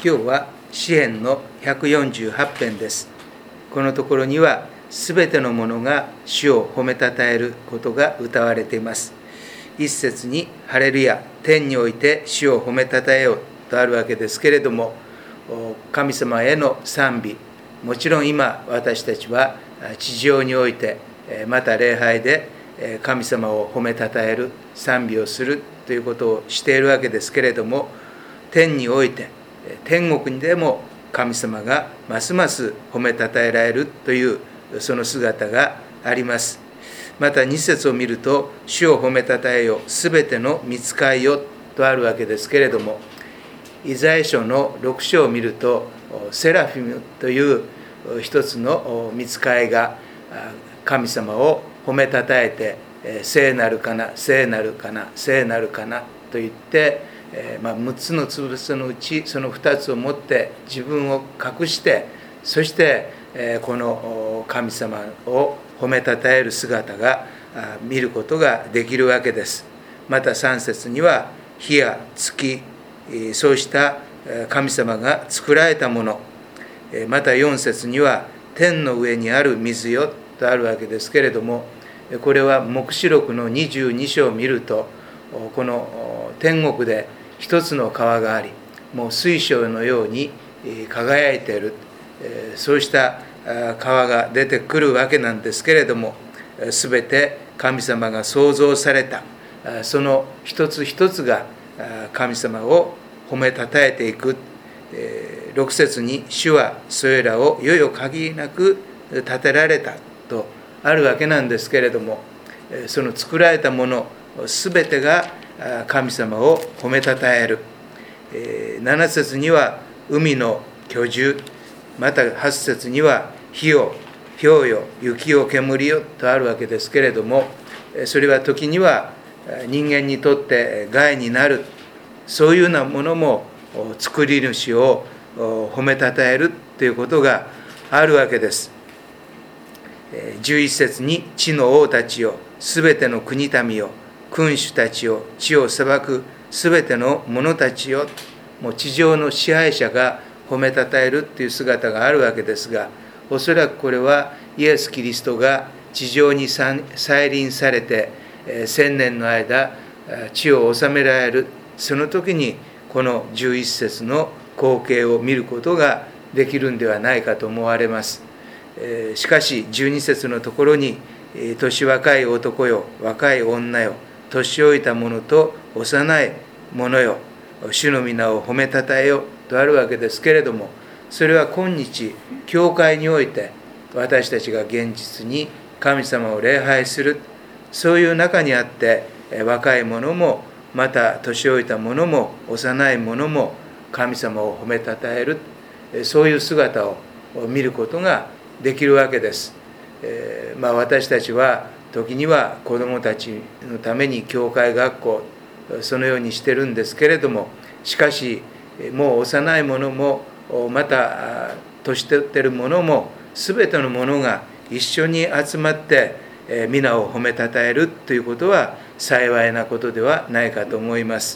今日は詩編の148編です。このところにはすべてのものが主を褒めたたえることが歌われています。一節にハレルヤ、天において主を褒めたたえようとあるわけですけれども、神様への賛美、もちろん今私たちは地上においてまた礼拝で神様を褒めたたえる、賛美をするということをしているわけですけれども、天において天国にでも神様がますます褒めたたえられるというその姿があります。また2節を見ると、主を褒めたたえよ、すべての御使いよとあるわけですけれども、イザヤ書の6章を見ると、セラフィムという一つの御使いが神様を褒めたたえて、聖なるかな、聖なるかな、聖なるかなと言って、6つの翼のうちその2つを持って自分を隠して、そしてこの神様を褒めたたえる姿が見ることができるわけです。また3節には日や月、そうした神様が作られたもの、また4節には天の上にある水よとあるわけですけれども、これは黙示録の22章を見ると、この天国で一つの川があり、もう水晶のように輝いている、そうした川が出てくるわけなんですけれども、すべて神様が創造されたその一つ一つが神様を褒めたたえていく。6節に主はそれらをよよ限りなく立てられたとあるわけなんですけれども、その作られたものすべてが神様を褒めたたえる。7節には海の居住、また8節には火よ、氷よ、雪よ、煙よとあるわけですけれども、それは時には人間にとって害になる、そういうようなものも作り主を褒めたたえるということがあるわけです。11節に地の王たちよ、すべての国民よ、君主たちよ、地を裁くすべての者たちよ、もう地上の支配者が褒めたたえるという姿があるわけですが、おそらくこれはイエス・キリストが地上に再臨されて1000年の間地を治められる、その時にこの11節の光景を見ることができるんではないかと思われます。しかし12節のところに、年若い男よ、若い女よ、年老いた者と幼い者よ、主の皆を褒めたたえよとあるわけですけれども、それは今日教会において私たちが現実に神様を礼拝する、そういう中にあって、若い者もまた年老いた者も幼い者も神様を褒めたたえる、そういう姿を見ることができるわけです。私たちは時には子どもたちのために教会学校、そのようにしてるんですけれども、しかしもう幼い者もまた年取っている者も全ての者が一緒に集まって皆を褒めたたえるということは幸いなことではないかと思います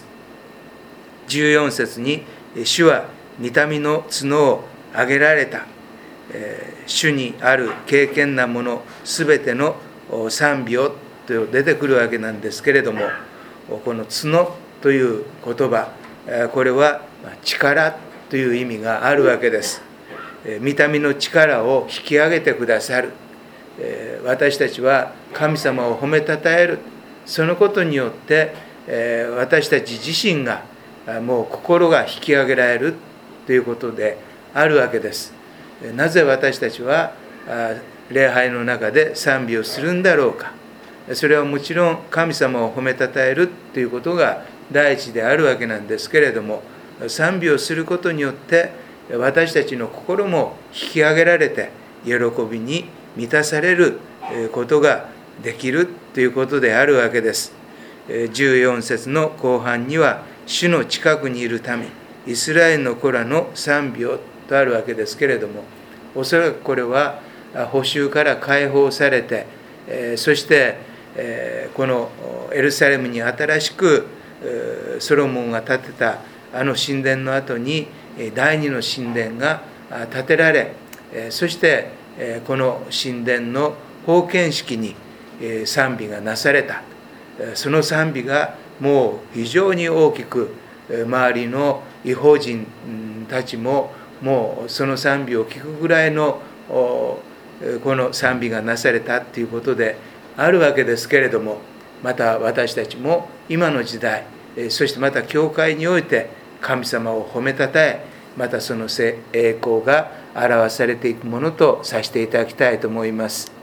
。14節に主は御民の角を上げられた、主にある敬虔なものすべての賛美をと出てくるわけなんですけれども、この角という言葉、これは力という意味があるわけです。御民の力を引き上げてくださる、私たちは神様を褒めたたえる、そのことによって私たち自身がもう心が引き上げられるということであるわけです。なぜ私たちは礼拝の中で賛美をするんだろうか。それはもちろん神様を褒めたたえるということが第一であるわけなんですけれども、賛美をすることによって私たちの心も引き上げられて喜びに満たされることができるということであるわけです。14節の後半には主の近くにいる民イスラエルの子らの賛美をとあるわけですけれども、おそらくこれは捕囚から解放されて、そしてこのエルサレムに新しくソロモンが建てたあの神殿の後に第二の神殿が建てられ、そしてこの神殿の封建式に賛美がなされた。その賛美がもう非常に大きく、周りの異邦人たちももうその賛美を聞くぐらいのこの賛美がなされたということであるわけですけれども、また私たちも今の時代、そしてまた教会において神様を褒めたたえ、またその栄光が表されていくものとさせていただきたいと思います。